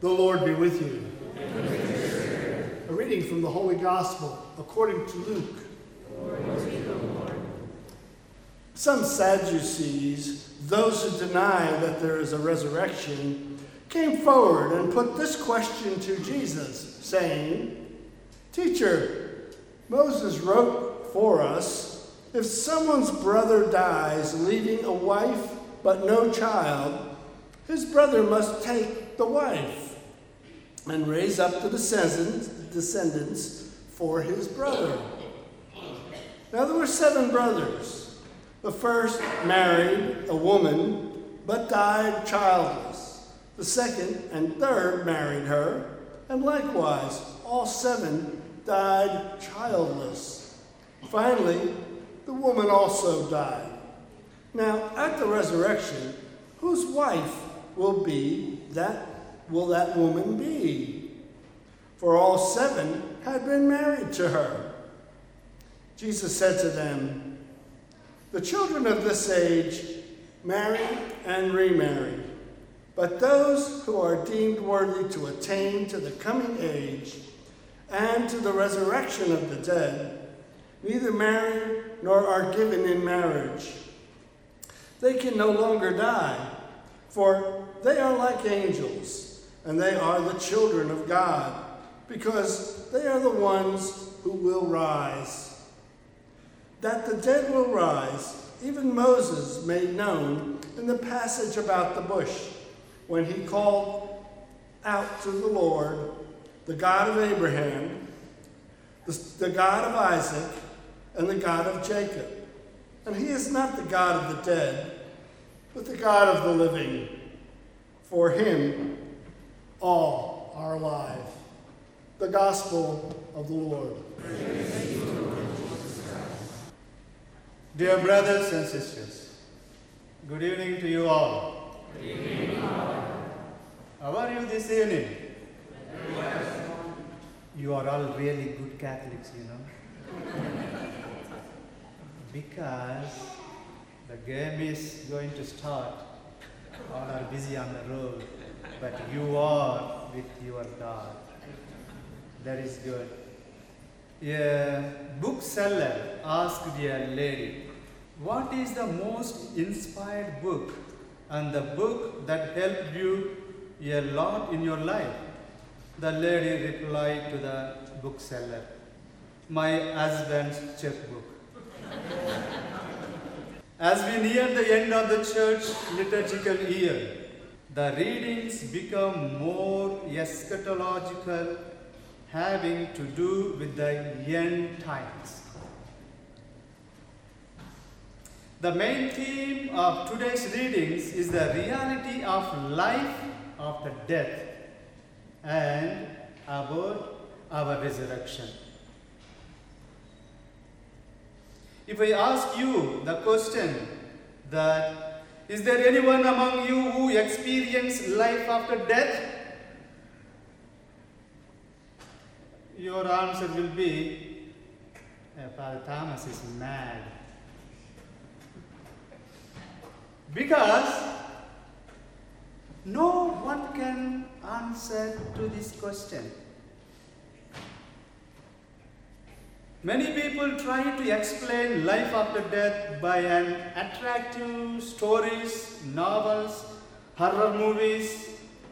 The Lord be with you. A reading from the Holy Gospel according to Luke. Some Sadducees, those who deny that there is a resurrection, came forward and put this question to Jesus, saying, "Teacher, Moses wrote for us, if someone's brother dies leaving a wife but no child, his brother must take the wife and raise up the descendants for his brother. Now there were 7 brothers. The first married a woman, but died childless. The second and third married her, and likewise all 7 died childless. Finally, the woman also died. Now at the resurrection, whose wife will that woman be? For all 7 had been married to her." Jesus said to them, "The children of this age marry and remarry, but those who are deemed worthy to attain to the coming age and to the resurrection of the dead neither marry nor are given in marriage. They can no longer die, for they are like angels, and they are the children of God, because they are the ones who will rise. That the dead will rise, even Moses made known in the passage about the bush, when he called out to the Lord, the God of Abraham, the God of Isaac, and the God of Jacob. And he is not the God of the dead, but the God of the living. For him, all are alive." The Gospel of the Lord. Dear brothers and sisters, good evening to you all. Good evening, Father. How are you this evening? You are all really good Catholics, you know. Because the game is going to start. All are busy on the road, but you are with your God. That is good. A bookseller asked a lady, "What is the most inspired book and the book that helped you a lot in your life?" The lady replied to the bookseller, "My husband's checkbook." As we near the end of the church liturgical year, the readings become more eschatological, having to do with the end times. The main theme of today's readings is the reality of life after death and about our resurrection. If I ask you the question that, is there anyone among you who experienced life after death? Your answer will be, Father Thomas is mad. Because no one can answer to this question. Many people try to explain life after death by an attractive stories, novels, horror movies.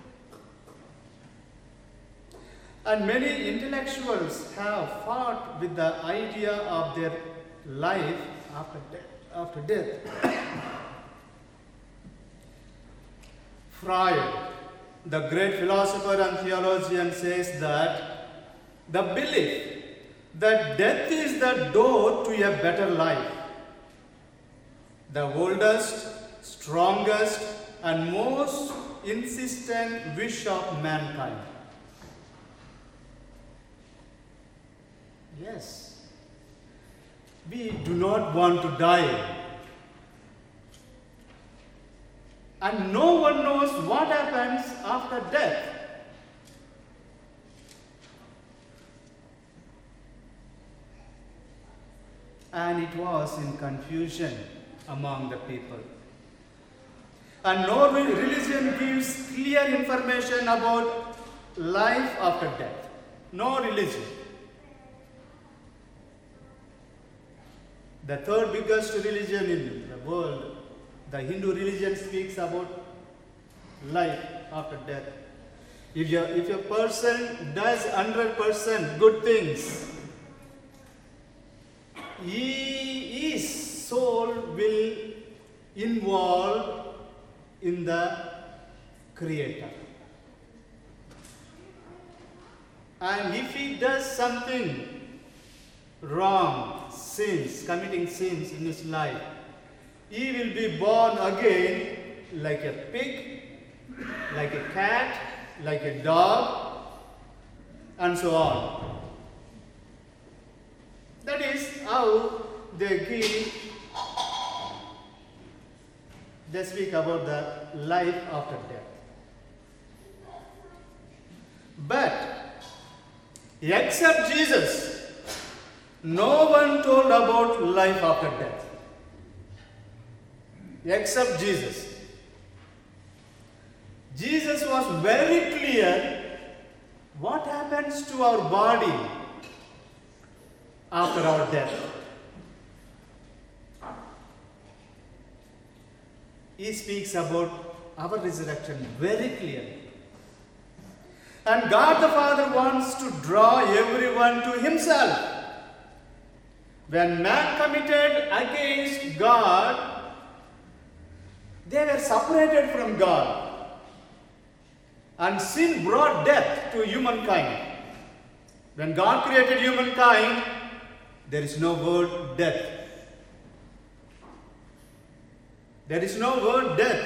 And many intellectuals have fought with the idea of their life after death. Freud, the great philosopher and theologian, says that the belief that death is the door to a better life, the oldest, strongest, and most insistent wish of mankind. Yes, we do not want to die. And no one knows what happens after death. And it was in confusion among the people. And no religion gives clear information about life after death. No religion. The third biggest religion in the world, the Hindu religion, speaks about life after death. If a person does 100% good things, his soul will involve in the Creator. And if he does something wrong, committing sins in his life, he will be born again like a pig, like a cat, like a dog, and so on. That is how they speak about the life after death. But except Jesus, no one told about life after death. Except Jesus. Jesus was very clear what happens to our body after our death. He speaks about our resurrection very clearly. And God the Father wants to draw everyone to Himself. When man committed against God, they were separated from God. And sin brought death to humankind. When God created humankind, there is no word death. There is no word death.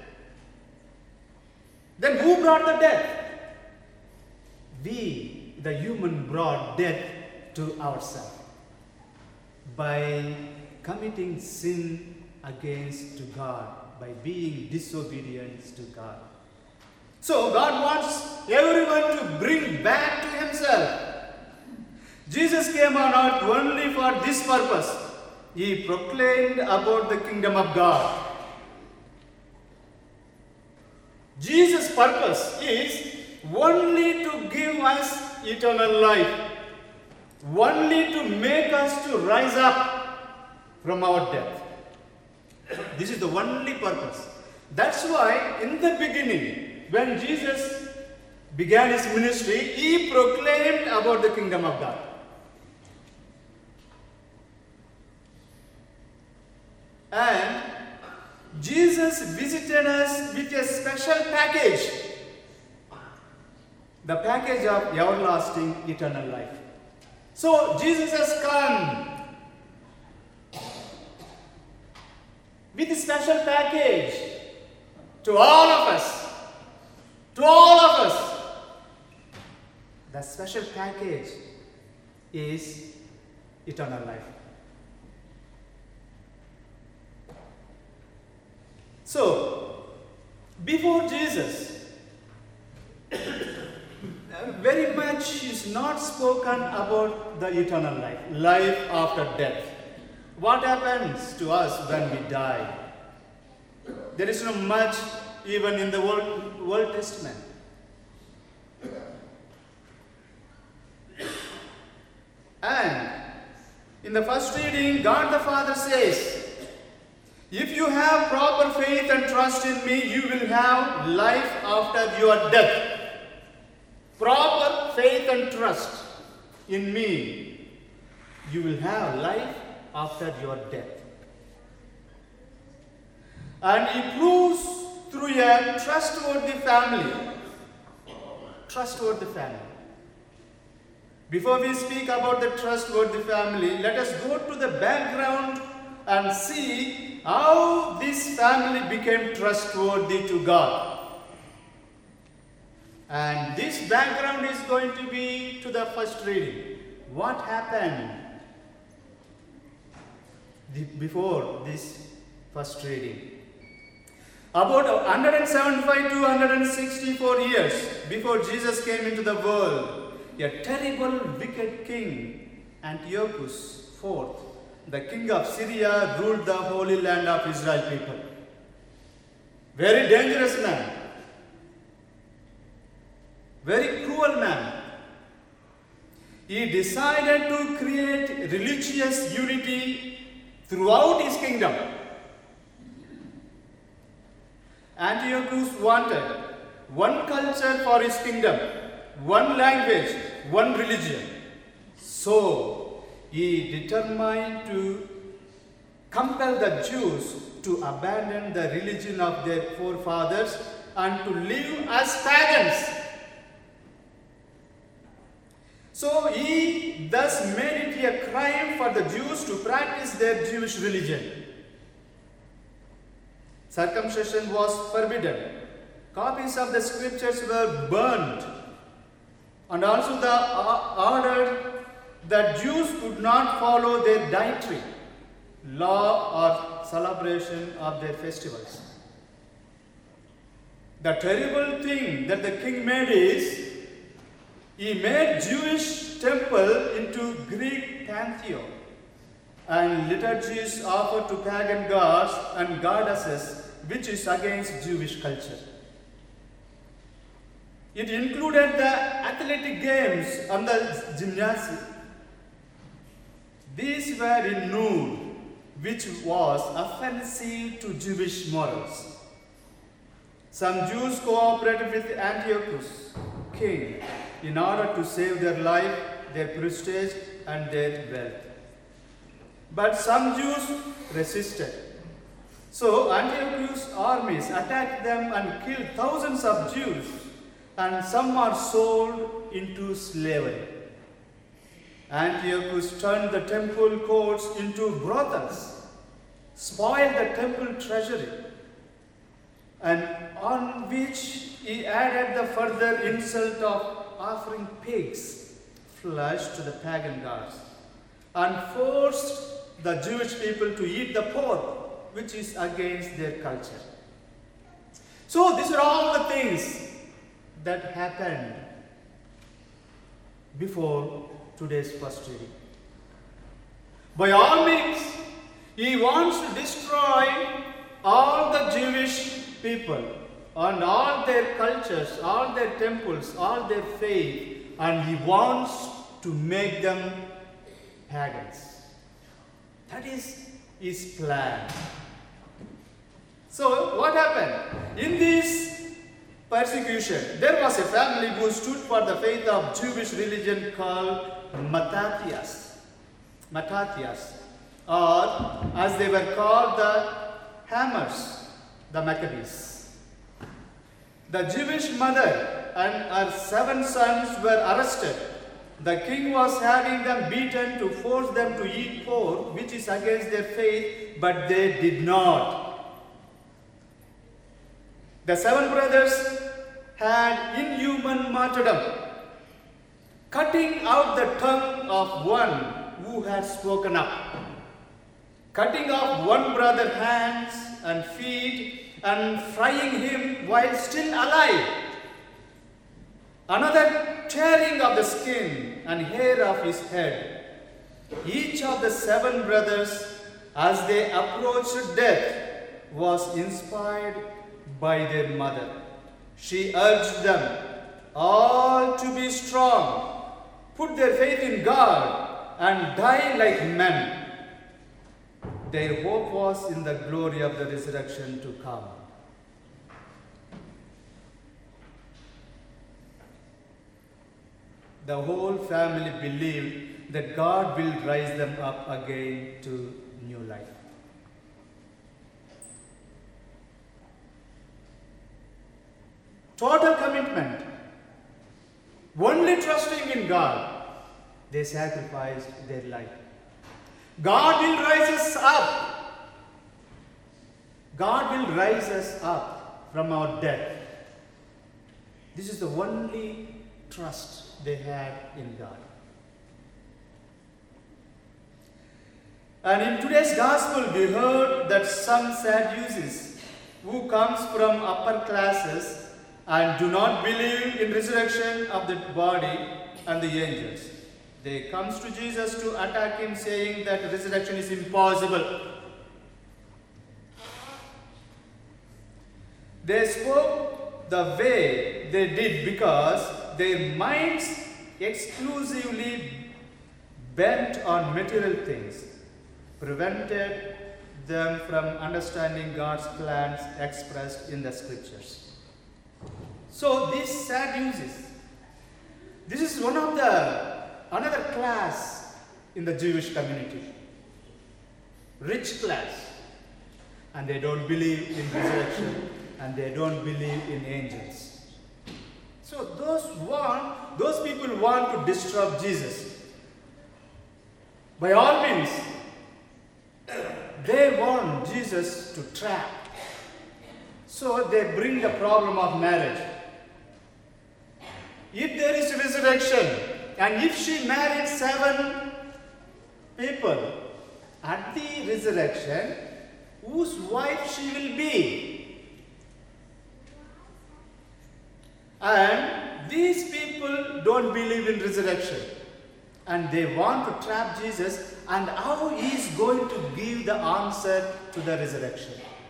Then who brought the death? We, the human, brought death to ourselves by committing sin against God, by being disobedient to God. So God wants everyone to bring back to Himself. Jesus came on earth only for this purpose. He proclaimed about the kingdom of God. Jesus' purpose is only to give us eternal life, only to make us to rise up from our death. This is the only purpose. That's why in the beginning, when Jesus began His ministry, He proclaimed about the kingdom of God. And Jesus visited us with a special package, the package of everlasting eternal life. So Jesus has come with a special package to all of us. To all of us. The special package is eternal life. So, before Jesus, very much is not spoken about the eternal life, life after death. What happens to us when we die? There is not much even in the Old Testament. And in the first reading, God the Father says, if you have proper faith and trust in me, you will have life after your death. Proper faith and trust in me, you will have life after your death. And He proves through a trustworthy family. Trustworthy family. Before we speak about the trustworthy family, let us go to the background and see how this family became trustworthy to God. And this background is going to be to the first reading. What happened before this first reading? About 175 to 164 years before Jesus came into the world, a terrible wicked king, Antiochus IV, the king of Syria, ruled the holy land of Israel people. Very dangerous man. very cruel man. He decided to create religious unity throughout his kingdom. Antiochus wanted one culture for his kingdom, one language, one religion. So he determined to compel the Jews to abandon the religion of their forefathers and to live as pagans. So he thus made it a crime for the Jews to practice their Jewish religion. Circumcision was forbidden. Copies of the scriptures were burned. And also the order that Jews could not follow their dietary law or celebration of their festivals. The terrible thing that the king made is, he made Jewish temple into Greek pantheon and liturgies offered to pagan gods and goddesses, which is against Jewish culture. It included the athletic games and the gymnasium. These were in nude, which was offensive to Jewish morals. Some Jews cooperated with Antiochus, king, in order to save their life, their prestige, and their wealth. But some Jews resisted. So Antiochus' armies attacked them and killed thousands of Jews, and some are sold into slavery. Antiochus turned the temple courts into brothels, spoiled the temple treasury, and on which he added the further insult of offering pigs' flesh to the pagan gods, and forced the Jewish people to eat the pork, which is against their culture. So these are all the things that happened before today's first reading. By all means, he wants to destroy all the Jewish people and all their cultures, all their temples, all their faith, and he wants to make them pagans. That is his plan. So what happened? In this persecution, there was a family who stood for the faith of Jewish religion called Mattathias, or as they were called, the Hammers, the Maccabees. The Jewish mother and her 7 sons were arrested. The king was having them beaten to force them to eat pork, which is against their faith, but they did not. The 7 brothers had inhuman martyrdom, cutting out the tongue of one who had spoken up, cutting off one brother's hands and feet and frying him while still alive, another tearing of the skin and hair of his head. Each of the 7 brothers, as they approached death, was inspired by their mother. She urged them all to be strong, put their faith in God, and die like men. Their hope was in the glory of the resurrection to come. The whole family believed that God will rise them up again to new life. Total commitment. Only trusting in God, they sacrificed their life. God will rise us up. God will rise us up from our death. This is the only trust they had in God. And in today's gospel, we heard that some Sadducees who comes from upper classes and do not believe in resurrection of the body and the angels. They comes to Jesus to attack him, saying that resurrection is impossible. They spoke the way they did because their minds exclusively bent on material things prevented them from understanding God's plans expressed in the scriptures. So these Sadducees, this is one of another class in the Jewish community, rich class, and they don't believe in resurrection and they don't believe in angels. So those people want to disturb Jesus. By all means, they want Jesus to trap. So they bring the problem of marriage. If there is resurrection, and if she married 7 people, at the resurrection, whose wife she will be? And these people don't believe in resurrection. And they want to trap Jesus, and how he is going to give the answer to the resurrection.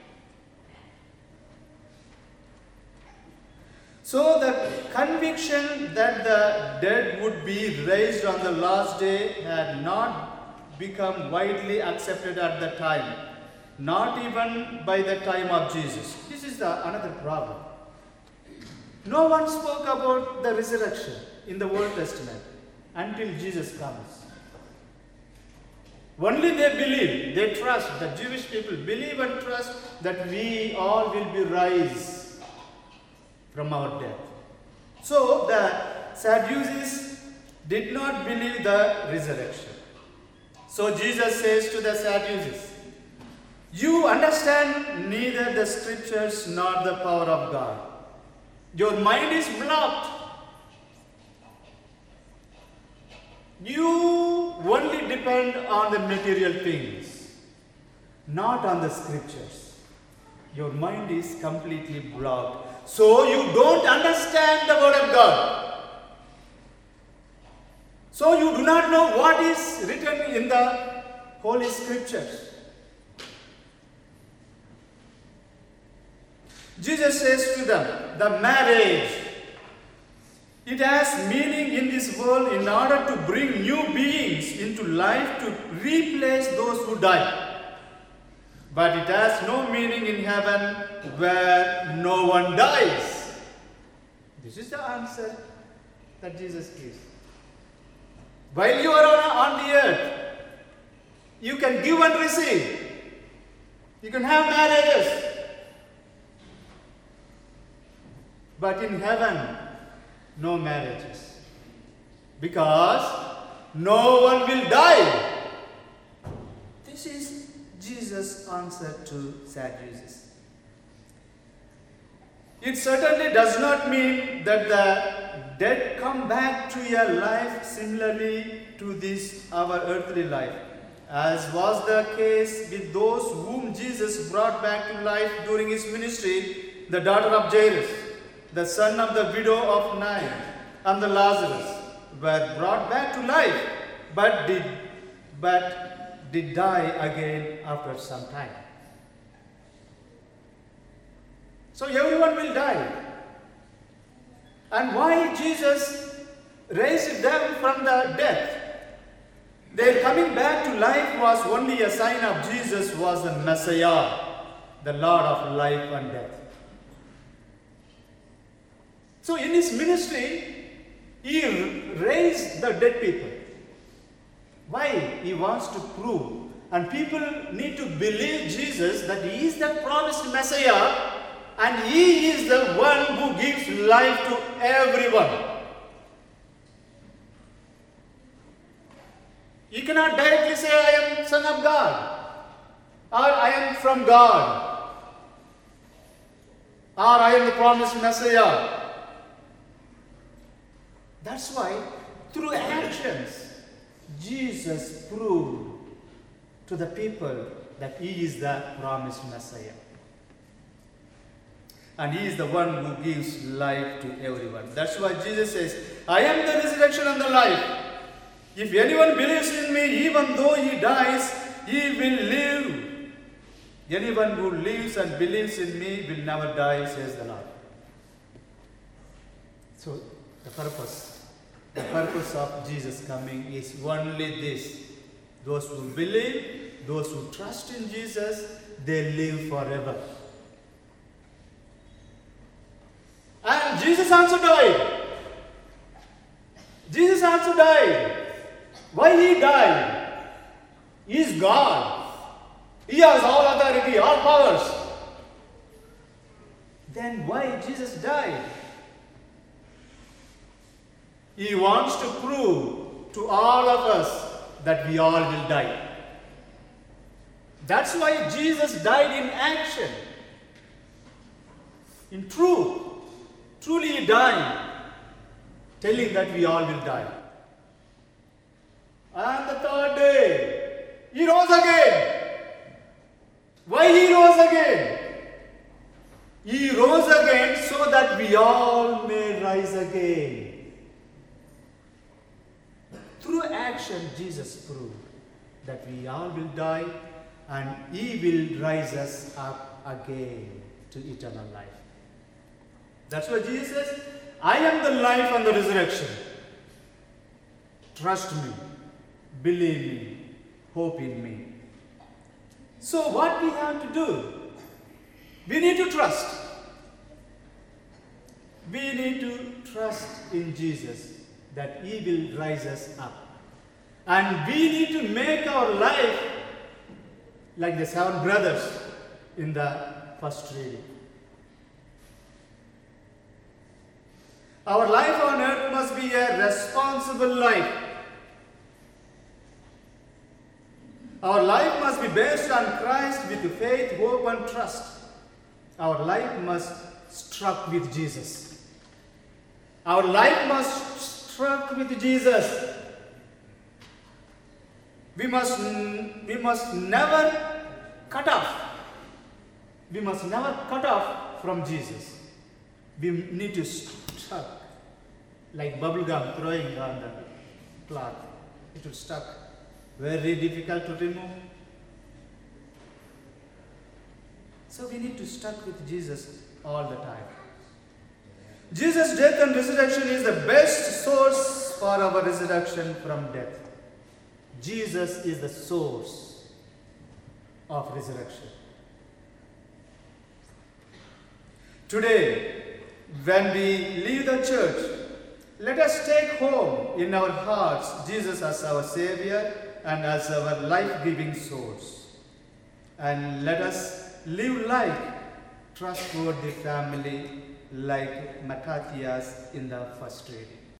So the conviction that the dead would be raised on the last day had not become widely accepted at the time, not even by the time of Jesus. This is another problem. No one spoke about the resurrection in the Old Testament until Jesus comes. Only they believe, they trust, the Jewish people believe and trust that we all will be raised from our death. So the Sadducees did not believe the resurrection. So Jesus says to the Sadducees, you understand neither the scriptures nor the power of God. Your mind is blocked. You only depend on the material things, not on the scriptures. Your mind is completely blocked. So you don't understand the word of God. So you do not know what is written in the Holy Scriptures. Jesus says to them, the marriage, it has meaning in this world in order to bring new beings into life to replace those who die. But it has no meaning in heaven where no one dies. This is the answer that Jesus gives. While you are on the earth, you can give and receive. You can have marriages. But in heaven, no marriages. Because no one will die. This is Jesus' answer to Sadducees. It certainly does not mean that the dead come back to a life similarly to this our earthly life, as was the case with those whom Jesus brought back to life during his ministry, the daughter of Jairus, the son of the widow of Nain, and the Lazarus were brought back to life, but did die again after some time. So everyone will die. And why Jesus raised them from the death? Their coming back to life was only a sign of Jesus was the Messiah, the Lord of life and death. So in his ministry, he raised the dead people. Why? He wants to prove. And people need to believe Jesus that he is the promised Messiah and he is the one who gives life to everyone. You cannot directly say, I am son of God, or I am from God, or I am the promised Messiah. That's why, through actions, Jesus proved to the people that he is the promised Messiah. And he is the one who gives life to everyone. That's why Jesus says, I am the resurrection and the life. If anyone believes in me, even though he dies, he will live. Anyone who lives and believes in me will never die, says the Lord. So, The purpose of Jesus coming is only this. Those who believe, those who trust in Jesus, they live forever. And Jesus also died. Jesus also died. Why he died? He is God. He has all authority, all powers. Then why Jesus died? He wants to prove to all of us that we all will die. That's why Jesus died in action. In truth. Truly he died, telling that we all will die. And the third day, he rose again. Why he rose again? He rose again so that we all may rise again. Through action, Jesus proved that we all will die and he will rise us up again to eternal life. That's why Jesus says, I am the life and the resurrection. Trust me, believe me, hope in me. So what we have to do? We need to trust. We need to trust in Jesus that he will rise us up. And we need to make our life like the 7 brothers in the first reading. Our life on earth must be a responsible life. Our life must be based on Christ with faith, hope, and trust. Our life must struck with Jesus. Our life must struck with Jesus. We must never cut off. We must never cut off from Jesus. We need to stuck like bubble gum throwing on the cloth. It will stuck. Very difficult to remove. So we need to stuck with Jesus all the time. Jesus' death and resurrection is the best source for our resurrection from death. Jesus is the source of resurrection. Today, when we leave the church, let us take home in our hearts Jesus as our Savior and as our life-giving source. And let us live like trustworthy family like Matthias in the first reading.